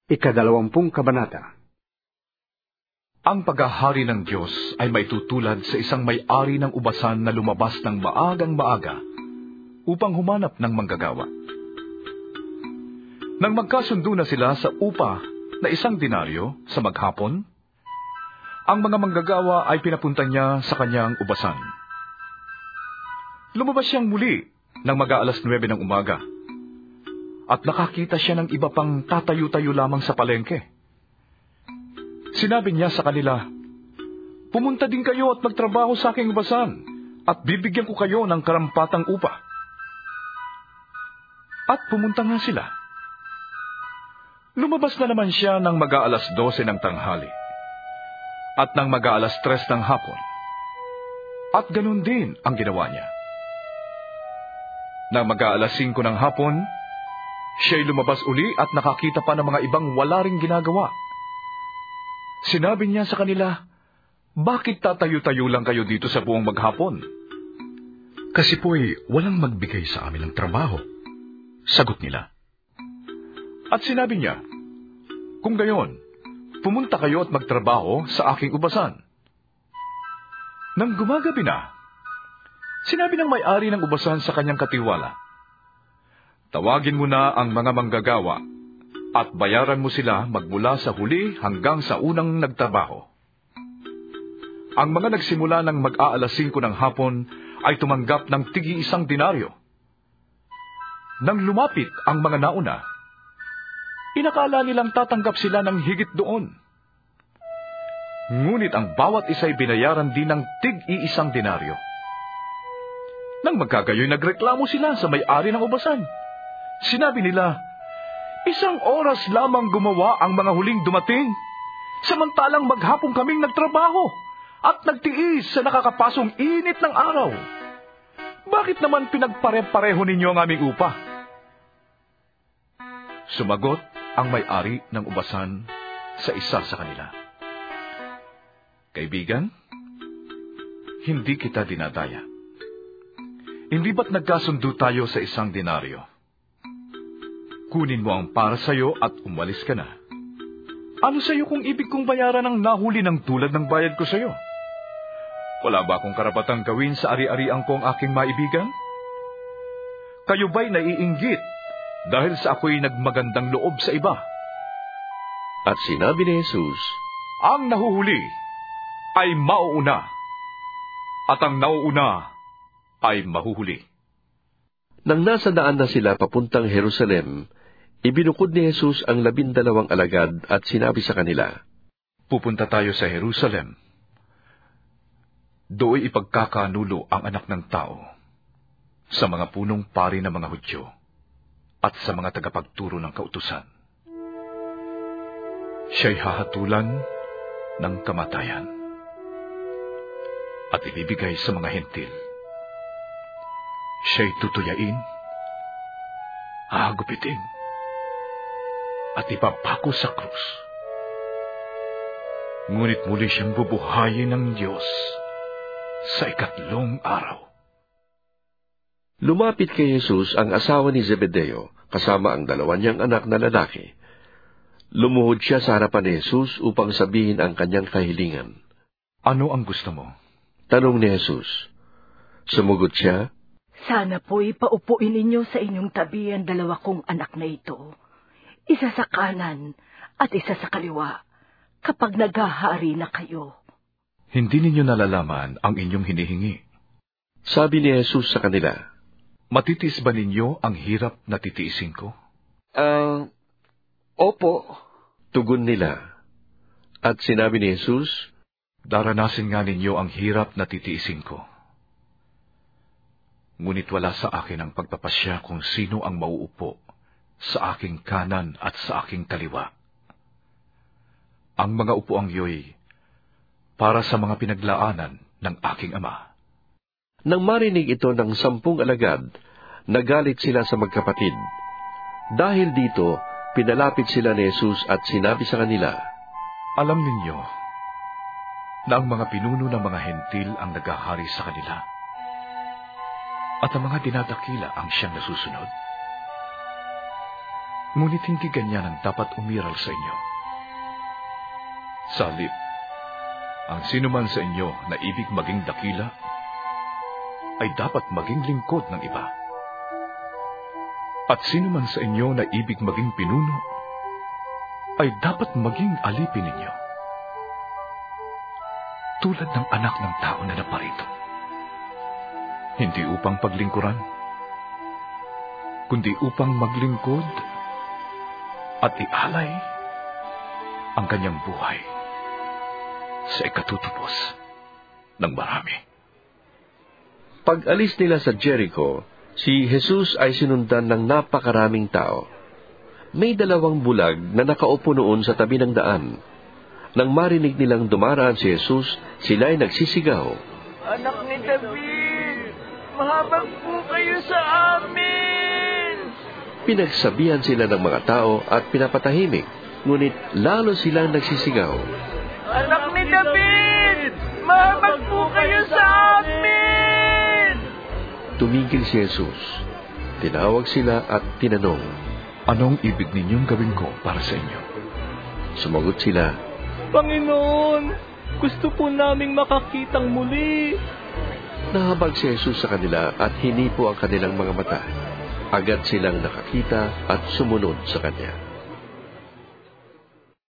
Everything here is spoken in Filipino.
Ikadalawampung Kabanata. Ang paghahari ng Diyos ay maitutulad sa isang may-ari ng ubasan na lumabas ng maagang maaga upang humanap ng manggagawa. Nang magkasundo na sila sa upa na 1 denaryo sa maghapon, ang mga manggagawa ay pinapunta niya sa kanyang ubasan. Lumabas siyang muli ng mag-aalas 9 ng umaga at nakakita siya ng iba pang tatayo-tayo lamang sa palengke. Sinabi niya sa kanila, "Pumunta din kayo at magtrabaho sa aking ubasan, at bibigyan ko kayo ng karampatang upa." At pumunta nga sila. Lumabas na naman siya ng mag-aalas 12 ng tanghali, at ng mag-aalas 3 ng hapon. At ganun din ang ginawa niya. Nang mag-aalas 5 ng hapon, siya'y lumabas uli at nakakita pa ng mga ibang wala ring ginagawa. Sinabi niya sa kanila, "Bakit tatayo-tayo lang kayo dito sa buong maghapon?" "Kasi po'y walang magbigay sa amin ng trabaho," sagot nila. At sinabi niya, "Kung gayon, pumunta kayo at magtrabaho sa aking ubasan." Nang gumagabi na, sinabi ng may-ari ng ubasan sa kanyang katiwala, "Tawagin mo na ang mga manggagawa at bayaran mo sila magmula sa huli hanggang sa unang nagtrabaho." Ang mga nagsimula ng mag-aalas 5 ng hapon ay tumanggap ng tig-1 denaryo. Nang lumapit ang mga nauna, inakala nilang tatanggap sila ng higit doon. Ngunit ang bawat isa'y binayaran din ng tig-1 denaryo. Nang magkagayoy, nagreklamo sila sa may-ari ng ubasan. Sinabi nila, "1 oras lamang gumawa ang mga huling dumating, samantalang maghapon kaming nagtrabaho at nagtiis sa nakakapasong init ng araw. Bakit naman pinagpare-pareho ninyo ang aming upa?" Sumagot ang may-ari ng ubasan sa isa sa kanila, "Kaibigan, hindi kita dinadaya. Hindi ba't nagkasundo tayo sa 1 denaryo? Kunin mo ang para sa'yo at umalis ka na. Ano sa'yo kung ibig kong bayaran ang nahuli ng tulad ng bayad ko sa'yo? Wala ba akong karapatang gawin sa ari-arian ko ang aking maibigan? Kayo ba'y naiinggit dahil sa ako'y nagmagandang loob sa iba?" At sinabi ni Jesus, "Ang nahuhuli ay mauuna, at ang nauuna ay mahuhuli." Nang nasa daan na sila papuntang Jerusalem, ibinukod ni Jesus ang 12 alagad at sinabi sa kanila, "Pupunta tayo sa Jerusalem. Do'y ipagkakanulo ang Anak ng Tao sa mga punong pari ng mga Hudyo at sa mga tagapagturo ng kautusan. Siya'y hahatulan ng kamatayan at ibibigay sa mga hentil. Siya'y tutuyain, hahagupitin, at ipapako sa krus. Ngunit muli siyang bubuhayin ng Diyos sa 3 araw." Lumapit kay Jesus ang asawa ni Zebedeo kasama ang 2 niyang anak na lalaki. Lumuhod siya sa harapan ni Jesus upang sabihin ang kanyang kahilingan. "Ano ang gusto mo?" tanong ni Jesus. Sumugot siya, "Sana po'y paupuin ninyo sa inyong tabi ang 2 kong anak na ito, isa sa kanan at isa sa kaliwa, kapag naghahari na kayo." "Hindi ninyo nalalaman ang inyong hinihingi." Sabi ni Jesus sa kanila, "Matitiis ba ninyo ang hirap na titiisin ko?" Opo, tugon nila. At sinabi ni Jesus, "Daranasin nga ninyo ang hirap na titiisin ko. Ngunit wala sa akin ang pagpapasya kung sino ang mauupo sa aking kanan at sa aking kaliwa. Ang mga upuang iyo'y para sa mga pinaglaanan ng aking Ama." Nang marinig ito ng 10 alagad, nagalit sila sa magkapatid. Dahil dito, pinalapit sila ni Jesus at sinabi sa kanila, "Alam ninyo na ang mga pinuno ng mga hentil ang naghahari sa kanila, at ang mga dinadakila ang siyang nasusunod. Ngunit hindi ganyan ang dapat umiral sa inyo. Sa halip, ang sinuman sa inyo na ibig maging dakila ay dapat maging lingkod ng iba. At sinuman sa inyo na ibig maging pinuno ay dapat maging alipin ninyo. Tulad ng anak ng tao na naparito. Hindi upang paglingkuran, kundi upang maglingkod at ialay ang kanyang buhay sa ikatutubos ng marami. Pag-alis nila sa Jericho, si Jesus ay sinundan ng napakaraming tao. May 2 bulag na nakaupo noon sa tabi ng daan. Nang marinig nilang dumaraan si Jesus, sila ay nagsisigaw, Anak ni David, mahabag po kayo sa amin! Pinagsabihan sila ng mga tao at pinapatahimik, ngunit lalo silang nagsisigaw, Anak ni David, mahabag po kayo sa amin! Tumigil si Jesus. Tinawag sila at tinanong, Anong ibig ninyong gawin ko para sa inyo? Sumagot sila, Panginoon, gusto po naming makakitang muli. Nahabag si Jesus sa kanila at hinipo ang kanilang mga mata. Agad silang nakakita at sumunod sa kanya.